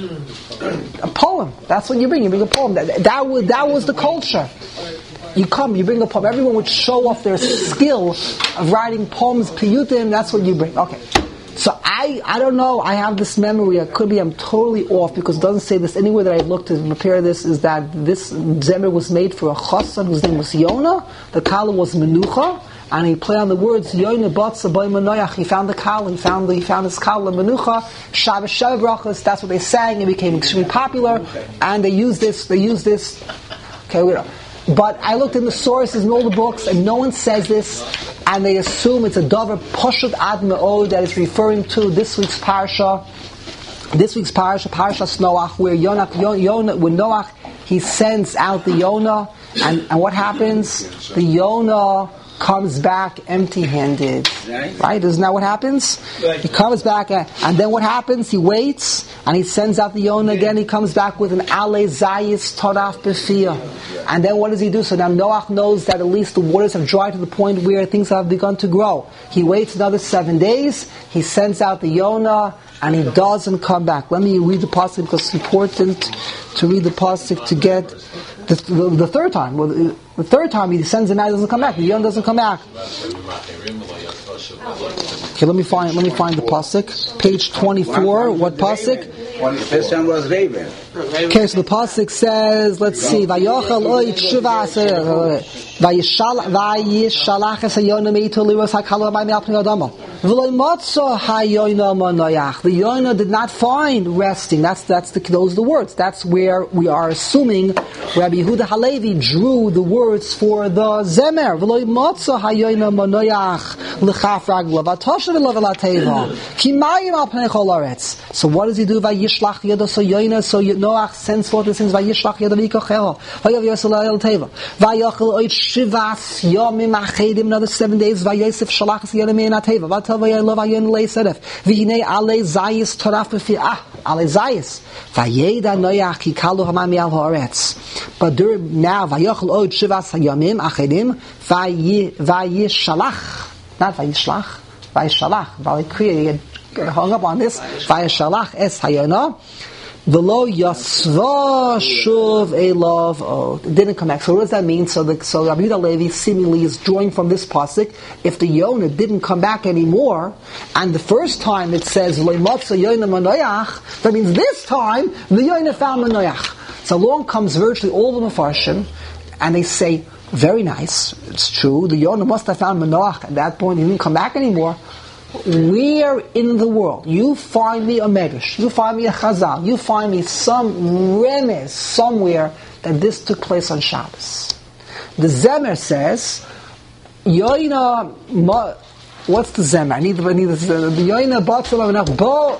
A poem. That's what you bring. You bring a poem. That, that was that was the culture. You come, you bring a poem. Everyone would show off their skill of writing poems, piyutim. That's what you bring. Okay. So I, I don't know, I have this memory, it could be I'm totally off because it doesn't say this anywhere that I looked to prepare this, is that this zemer was made for a chassan whose name was Yonah, the kala was Menucha, and he played on the words Yonah Batsa Boy Manoyach. He found the kala, he found the, he found his kala Menucha, Shabbos Sheva Brachos. That's what they sang. It became extremely popular, and they used this. They used this. Okay, we don't. But I looked in the sources in all the books, and no one says this, and they assume it's a davar poshut ad me'od that is referring to this week's parsha. This week's parsha, Parshas Noach, where Yonah, Yonah, when Noach he sends out the Yonah, and, and what happens? The Yonah comes back empty-handed. Right? Isn't that what happens? He comes back, and, and then what happens? He waits, and he sends out the Yonah again. He comes back with an Ale Zayis Toraf Befiyah. And then what does he do? So now Noach knows that at least the waters have dried to the point where things have begun to grow. He waits another seven days. He sends out the Yonah, and he doesn't come back. Let me read the pasuk because it's important to read the pasuk to get the, the, the third time. Well, the, the third time he sends him out, he doesn't come back. The Yonah doesn't come back. Okay, let me find. Let me find the pasuk. Page twenty-four. What pasuk? The first time was Raven. Okay, so the pasuk says, let's see, Vayochel oit shuvas Vayishalach es hayonah meito liros hakalo b'may me'apnei adama v'lo motzo hayonah manoyach. The Yonah did not find resting. That's that's the those are the words. That's where we are assuming Rabbi Yehuda Halevi drew the words for the zemer. V'lo motzo hayonah manoyach l'chaf ragla v'toshav l'velateva ki mayim apnei chol haaretz. So what does he do? Vayishlach yado so Yonah so Noach sends forth the things Vayishlach yado v'yikochero vayav yosel el teva vayochel oit shivas yomim achedim another seven days vayosef shalach es Yonah me'en ateva vatel vayelov ayon leisedef v'hinei ale zayis toraf b'fi'ah ale zayis vayeda Noach ki kalu hamam mi'al haaretz. But during, now vayochel oit shivas yomim achedim vayishalach, not vayishlach, vayishalach. Valikriya hung up on this. Vayishalach es hayonah v'lo yasva shuv elav. Oh, it didn't come back. So what does that mean? So the so Rabbi Yehuda Levi seemingly is drawing from this pasuk. If the Yonah didn't come back anymore, and the first time it says lo matza Yonah manoyach, that means this time the Yonah found manoyach. So along comes virtually all the Mefarshim, and they say, very nice, it's true, the Yonah must have found manoach at that point. He didn't come back anymore. where in the world you find me a medrash, you find me a chazal, you find me some remez somewhere that this took place on Shabbos. The Zemer says, Yoina, ma, what's the Zemer? I need, I need the Yoina Batzal Amenach Bo.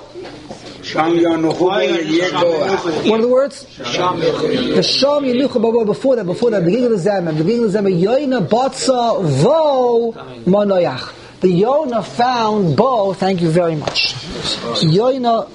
What are the words? The Sham Yenucha Bo. Before that, before that, beginning of the Zemer, the beginning of the Zemer, Yoina Batzal Vo Manoyach. The Yonah found Bo. Thank you very much. Yoina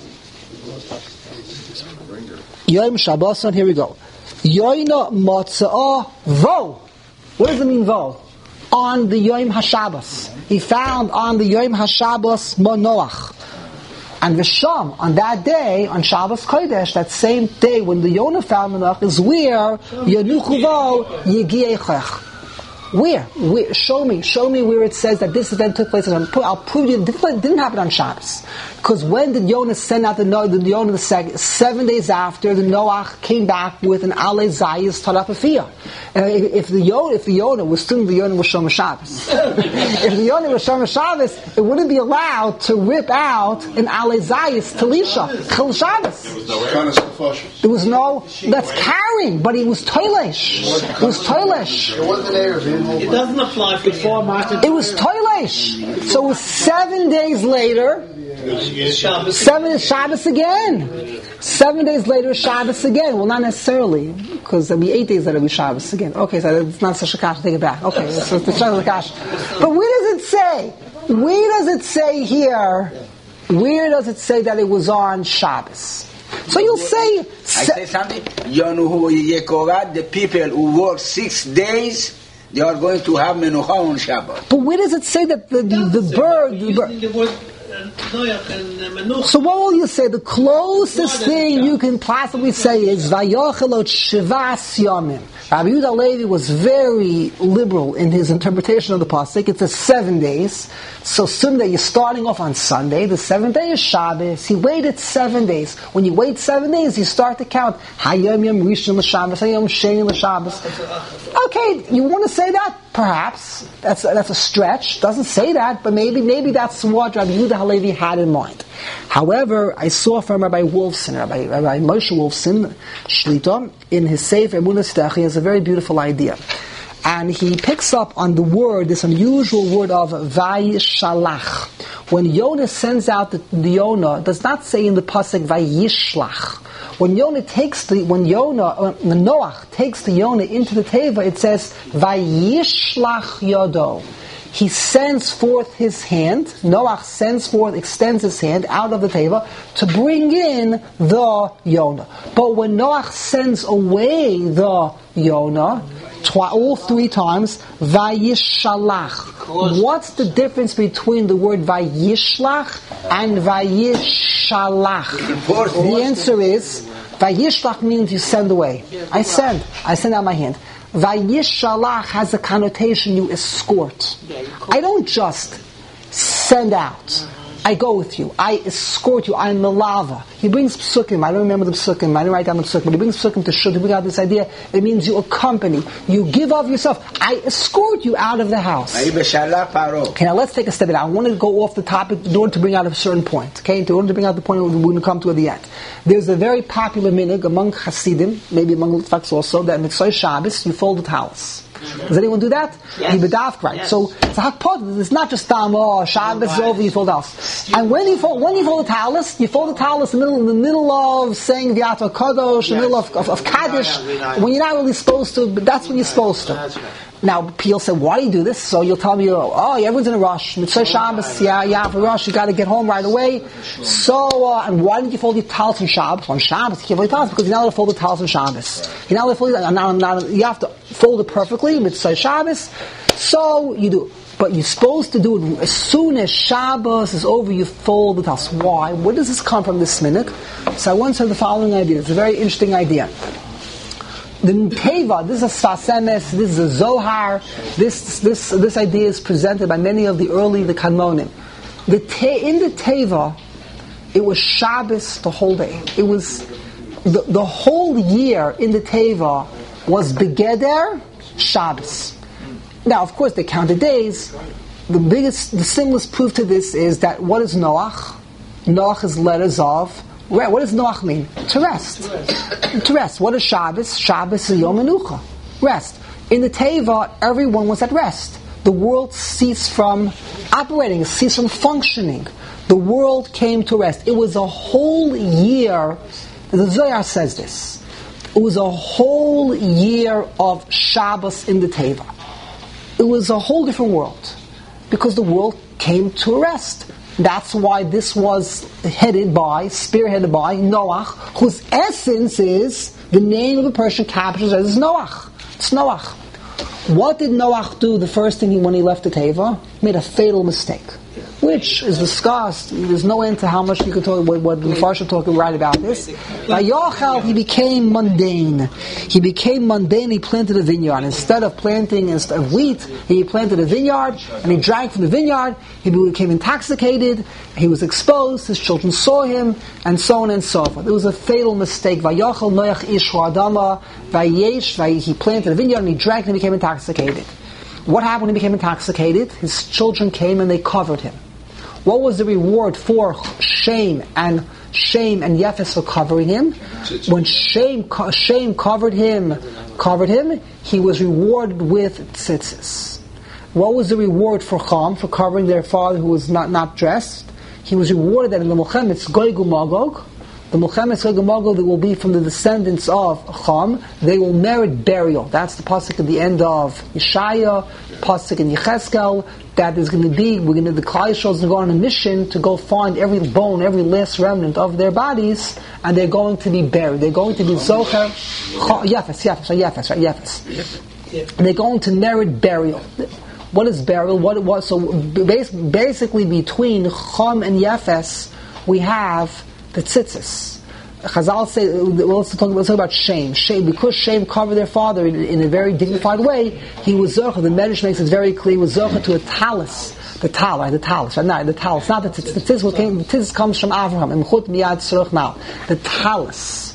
Yom Shabboson. Here we go. Yoina Matzah Vo. What does it mean Vo? On the Yom HaShabbos. He found on the Yom HaShabbos Manoach. And Visham, on that day, on Shabbos Kodesh, that same day when the Yonah found Manoach, is where Yenuchu Vo Yegiechech. Where? Where? Show me. Show me where it says that this event took place. I'll prove you it didn't happen on Shabbos. Because when did Yonah send out the the Yonah the second? Seven days after the Noach came back with an Ale Zayis Tarapafiyah. Uh, if the Yonah, if the Yonah was still the Yonah was Shom Shabbos, if the Yonah was Shom Shabbos, it wouldn't be allowed to rip out an Ale Zayis Talisha Chil Shabbos. There was no that's carrying, but he was toilesh. It was toilesh. It wasn't Erev. It doesn't apply before Martin. It was toilesh. So it was seven days later. Seven is Shabbos again. Seven days later, Shabbos again. Well, not necessarily, because there'll be eight days later, it'll be Shabbos again. Okay, so it's not such a kash. Take it back. Okay, so it's the kash. But where does it say? Where does it say here? Where does it say that it was on Shabbos? So you'll say. I say something. The people who work six days, they are going to have menucha on Shabbat. But where does it say that the the, the bird? The bird So what will you say? The closest thing you can possibly say is Vayochelot Shivas Yomim. Rabbi Yehuda Levi was very liberal in his interpretation of the pasuk. It says seven days. So Sunday, you're starting off on Sunday. The seventh day is Shabbos. He waited seven days. When you wait seven days, you start to count Hayom Yom Rishon L'Shabbos, Hayom Sheni L'Shabbos. Okay, you want to say that? Perhaps that's that's a stretch. Doesn't say that, but maybe maybe that's what Rabbi Yehuda Halevi had in mind. However, I saw from Rabbi Wolfson, Rabbi, Rabbi Moshe Wolfson, Shlita, in his Sefer Emunah Stach, he has a very beautiful idea. And he picks up on the word, this unusual word of Vayishalach. When Yonah sends out the, the Yonah, it does not say in the pasuk Vayishlach. When Yonah takes the, when Yonah, uh, Noach takes the Yonah into the Teva, it says Vayishlach Yodo. He sends forth his hand, Noach sends forth, extends his hand out of the Teva to bring in the Yonah. But when Noach sends away the Yonah, twi- all three times, Vayishalach. What's the difference between the word Vayishlach and Vayishalach? The answer is, Vayishlach means you send away. I send. I send out my hand. Vayishalach has a connotation you escort. I don't just send out. I go with you. I escort you. I'm melava. He brings psukim. I don't remember the psukim. I didn't write down the psukim. But he brings psukim to show to bring out this idea. It means you accompany. You give of yourself. I escort you out of the house. Okay, now let's take a step back. I want to go off the topic in order to bring out a certain point. Okay, in order to bring out the point we're going to come to at the end. There's a very popular minhag among Hasidim, maybe among Litvaks also, that Mitzvah Shabbos, you fold the towels. Does anyone do that? Yes. You bedaf, right? Yes. So it's a hakpod. It's not just tam. Oh, Shabbos is over. You fold the towels. And when you fold, when you fold the towels, you fold the towels in the middle, in the middle of saying V'yata Kadosh, in the middle of, of, of Kaddish, when you're not really supposed to. But that's when you're supposed to. Now, people say, why do you do this? So you'll tell me, oh, everyone's in a rush. Mitzvah Shabbos, yeah, yeah, for rush, you got to get home right away. So, uh, and why didn't you fold your towels on Shabbos? On Shabbos, you can't fold your towels because you're not allowed to fold the towels on Shabbos. You're not allowed to fold it, not, not, you have to fold it perfectly, Mitzvah Shabbos. So, you do. But you're supposed to do it as soon as Shabbos is over, you fold the towels. Why? Where does this come from, this minhag? So I once heard the following idea. It's a very interesting idea. The Teva, this is a Sfas Emes, this is a Zohar, this this this idea is presented by many of the early, the Kanmonim. The te, in the Teva, it was Shabbos the whole day. It was, the, the whole year in the Teva was Begeder Shabbos. Now, of course, they counted days, the biggest, the simplest proof to this is that what is Noach? Noach is letters of, what does Noach mean? To rest. To rest. What is Shabbos? Shabbos is Yom Menucha. Rest. In the Teva, everyone was at rest. The world ceased from operating, ceased from functioning. The world came to rest. It was a whole year, the Zohar says this, it was a whole year of Shabbos in the Teva. It was a whole different world, because the world came to rest. That's why this was headed by, spearheaded by Noach, whose essence is the name of the person captures as Noach. It's Noach. What did Noach do the first thing he, when he left the Teva? He made a fatal mistake, which is discussed. There's no end to how much you can talk, what, what the Farshim talking right about this. By Yochel, he became mundane. He became mundane, he planted a vineyard. Instead of planting instead of wheat, he planted a vineyard, and he drank from the vineyard, he became intoxicated, he was exposed, his children saw him, and so on and so forth. It was a fatal mistake. Vayochel Noach Ish Adama, Vayesh, he planted a vineyard, and he drank, and he became intoxicated. What happened when he became intoxicated? His children came and they covered him. What was the reward for shame and shame and Yefes for covering him? When shame shame covered him, covered him, he was rewarded with tzitzis. What was the reward for Cham, for covering their father who was not, not dressed? He was rewarded that in the Mulchemet Gog Magog, the Mulchemet Gog Magog that will be from the descendants of Cham, they will merit burial. That's the pasuk at the end of Yeshaya, pasuk in Yechezkel, that is going to be, we're going to, the Klal Yisrael is going to go on a mission to go find every bone, every last remnant of their bodies, and they're going to be buried. They're going to be Zocher, Yefes, Yefes, Yefes, right, Yefes. And they're going to merit burial. What is burial? What it was? So basically, between Cham and Yefes, we have the tzitzis. Chazal say, we'll also talk, we'll talk about shame. Shame, because shame covered their father in, in a very dignified way, he was Zocher. The Medrash makes it very clear, he was Zocher to a talus. The tal, right? The talus, right? No, the talus. Not the tzitzis. The tzitzis, came, the tzitzis comes from Avraham. Emchut miyad tzruch now. The talus.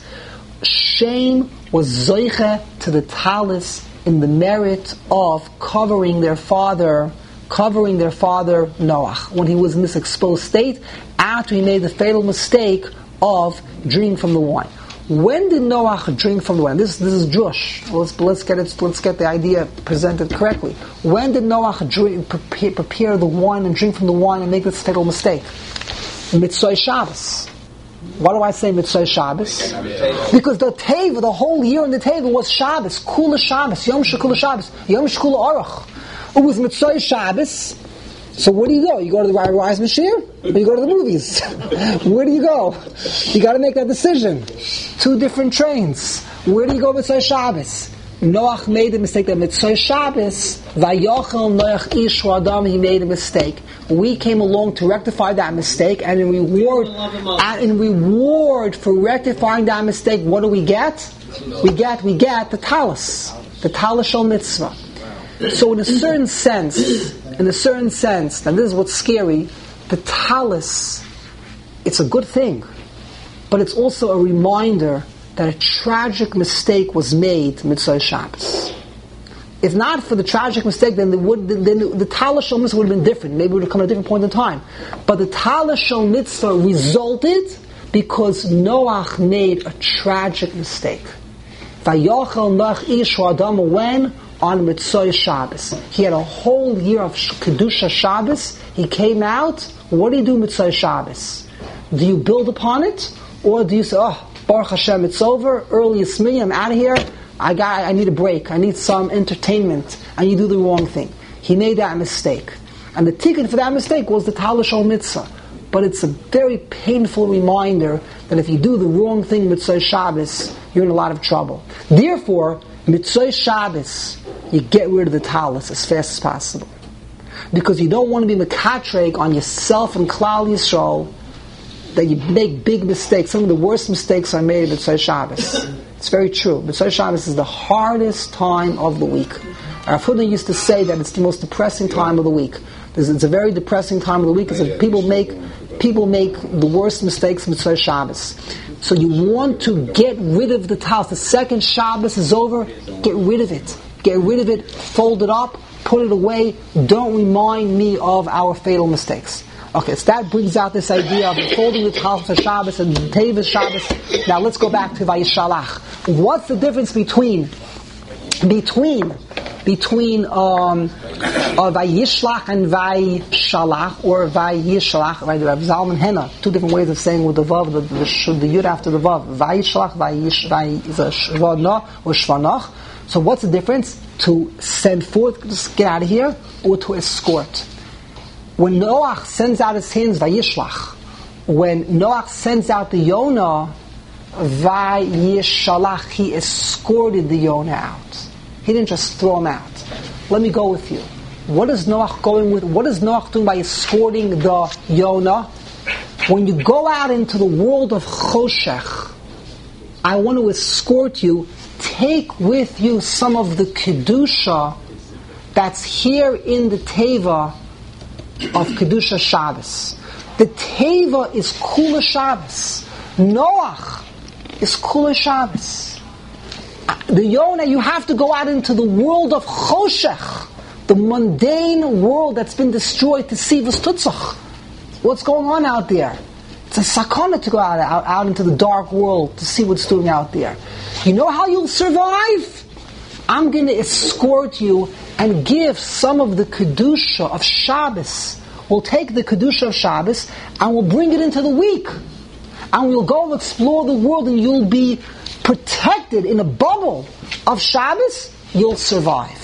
Shame was Zocher to the talus in the merit of covering their father, covering their father Noach, when he was in this exposed state, after he made the fatal mistake of drinking from the wine. When did Noach drink from the wine? This this is Jewish. Let's let's get it. Let's get the idea presented correctly. When did Noach drink, prepare, prepare the wine and drink from the wine and make this fatal mistake? Mitzvah Shabbos. Why do I say Mitzvah Shabbos? Because the Teva, the whole year in the Teva was Shabbos, Kula Shabbos, Yom Shekula Shabbos, Yom Shekula Aruch. It was Mitzvah Shabbos. So where do you go? You go to the Rise Mashir? Or you go to the movies? Where do you go? You got to make that decision. Two different trains. Where do you go Mitzvah Shabbos? Noach made a mistake that Mitzvah Shabbos, Vayochel Noach Ish Adam, he made a mistake. We came along to rectify that mistake, and in reward, and in reward for rectifying that mistake, what do we get? We get, we get the talus, the talus shel mitzvah. So in a certain sense, in a certain sense, and this is what's scary, the talus, it's a good thing, but it's also a reminder that a tragic mistake was made Mitzvah Shabbos. If not for the tragic mistake, then the, would, then the, the talus shel mitzvah would have been different. Maybe it would have come at a different point in time. But the talus shel mitzvah resulted because Noach made a tragic mistake. Vayochel Noach Ish Adam, when? On Mitzvah Shabbos. He had a whole year of Kedusha Shabbos. He came out. What do you do Mitzvah Shabbos? Do you build upon it? Or do you say, oh, Baruch Hashem, it's over, early is me, I'm out of here, I got, I need a break, I need some entertainment, and you do the wrong thing. He made that mistake. And the ticket for that mistake was the talus shel mitzvah. But it's a very painful reminder that if you do the wrong thing Mitzvah Shabbos, you're in a lot of trouble. Therefore, Mitzvah Shabbos, you get rid of the talus as fast as possible. Because you don't want to be mekatreg on yourself and Klal Yisrael, that you make big mistakes. Some of the worst mistakes are made at Mitzvah Shabbos. It's very true. Mitzvah Shabbos is the hardest time of the week. Our Huna used to say that it's the most depressing time of the week. It's a very depressing time of the week because people make people make the worst mistakes in Mitzvah Shabbos. So you want to get rid of the talus. The second Shabbos is over, get rid of it. Get rid of it, fold it up, put it away. Don't remind me of our fatal mistakes. Okay, so that brings out this idea of folding the Talmud of Shabbos and Tevis Shabbos. Now let's go back to Vayishalach. What's the difference between between between um, uh, Vayishlach and Vayishalach, or Vayishalach, right? Rav Zalman Henna, two different ways of saying with the vav, the, the, the yud after the vav. Vayishlach, Vayishvana, or Shvanach. So what's the difference? To send forth, just get out of here, or to escort. When Noach sends out his hands, Vayishlach. When Noach sends out the Yonah, Vayishalach, he escorted the Yonah out. He didn't just throw him out. Let me go with you. What is Noach going with? What is Noach doing by escorting the Yonah? When you go out into the world of Choshech, I want to escort you. Take with you some of the Kedusha that's here in the Teva of Kedusha Shabbos. The Teva is Kula Shabbos. Noach is Kula Shabbos. The Yonah, you have to go out into the world of Choshech, the mundane world that's been destroyed, to see V'stutzach. What's going on out there? It's a sakana to go out, out, out into the dark world to see what's doing out there. You know how you'll survive? I'm going to escort you and give some of the Kedusha of Shabbos. We'll take the Kedusha of Shabbos and we'll bring it into the week. And we'll go explore the world, and you'll be protected in a bubble of Shabbos. You'll survive.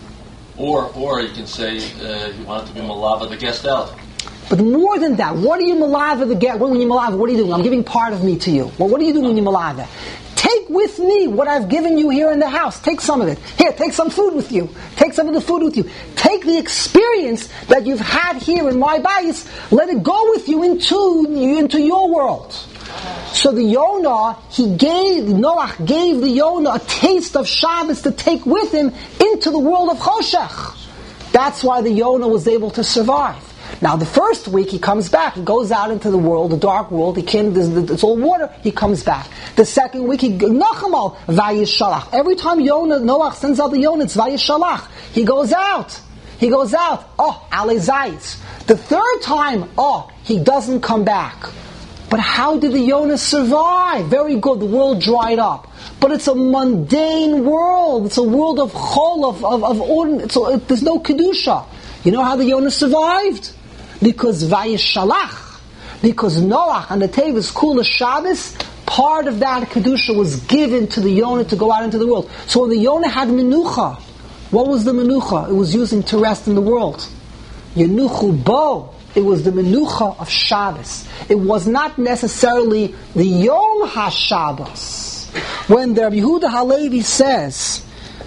Or or you can say uh, you want it to be malava the guest out. But more than that, what are you malava the guest? When you malava, what are you doing? I'm giving part of me to you. Well, what are you doing when you malava? Take with me what I've given you here in the house. Take some of it. Here, take some food with you. Take some of the food with you. Take the experience that you've had here in my bayis. Let it go with you into, into your world. So the Yonah, he gave, Noach gave the Yonah a taste of Shabbos to take with him into the world of Choshech. That's why the Yonah was able to survive. Now the first week he comes back, he goes out into the world, the dark world, he can't, it's all water, he comes back. The second week he, Nachamal, Vayishalach. Every time Yonah, Noach sends out the Yonah, it's Vayishalach. He goes out. He goes out. Oh, Ale Zayis. The third time, oh, he doesn't come back. But how did the Yonah survive? Very good, the world dried up. But it's a mundane world. It's a world of chol, of, of, of ordinary. So there's no Kedusha. You know how the Yonah survived? Because Vayishalach, because Noach and the Tevis Kula Shabbos, part of that Kedusha was given to the Yonah to go out into the world. So when the Yonah had Menucha, what was the Menucha? It was using to rest in the world. Yenuchu Bo. It was the Menucha of Shabbos. It was not necessarily the Yom HaShabbos. When the Rabbi Yehuda Halevi says,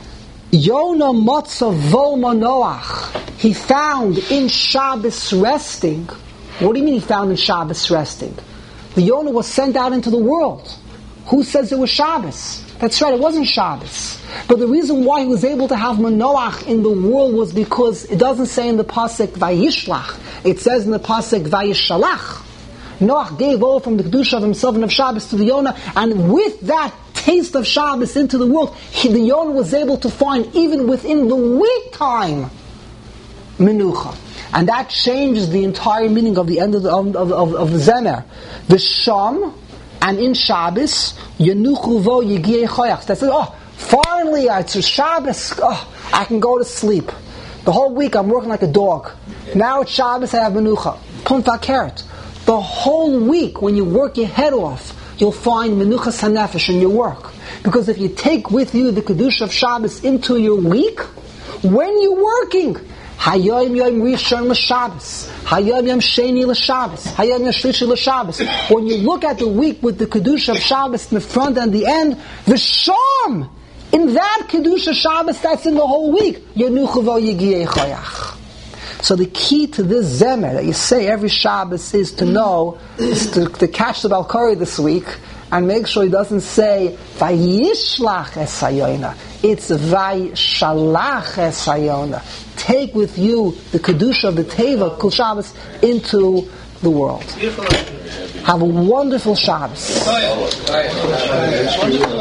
Yonah Motza Volma Noach, he found in Shabbos resting. What do you mean he found in Shabbos resting? The Yonah was sent out into the world. Who says it was Shabbos? That's right, it wasn't Shabbos. But the reason why he was able to have Manoach in the world was because it doesn't say in the pasuk Vayishlach. It says in the pasuk Vayishalach. Noach gave over from the Kedusha of himself and of Shabbos to the Yonah, and with that taste of Shabbos into the world, he, the Yonah was able to find, even within the week time, Menucha. And that changed the entire meaning of the end of the, of, of, of the Zemer. The Sham, and in Shabbos, Yenuchu vo Yigiyei Choyach. That says, oh, finally, it's Shabbos, oh, I can go to sleep. The whole week I'm working like a dog. Now it's Shabbos, I have Menucha. Punta Keret. The whole week, when you work your head off, you'll find Menuchas HaNefesh in your work. Because if you take with you the Kedusha of Shabbos into your week, when you're working, Hayom Yom Rishon l'Shabbos, Hayom Yom Sheni l'Shabbos, Hayom Yom Shlishi l'Shabbos. When you look at the week with the Kedusha of Shabbos in the front and the end, V'sham, in that Kedusha Shabbos that's in the whole week, Yenuchu vo Yigiyei Choyach. So the key to this Zemer that you say every Shabbos is to know, is to, to catch the Balkari this week, and make sure he doesn't say Vayishlach es hayona. It's Vayishalach es hayona. Take with you the Kedusha of the Teva Kol Shabbos into the world. Have a wonderful Shabbos.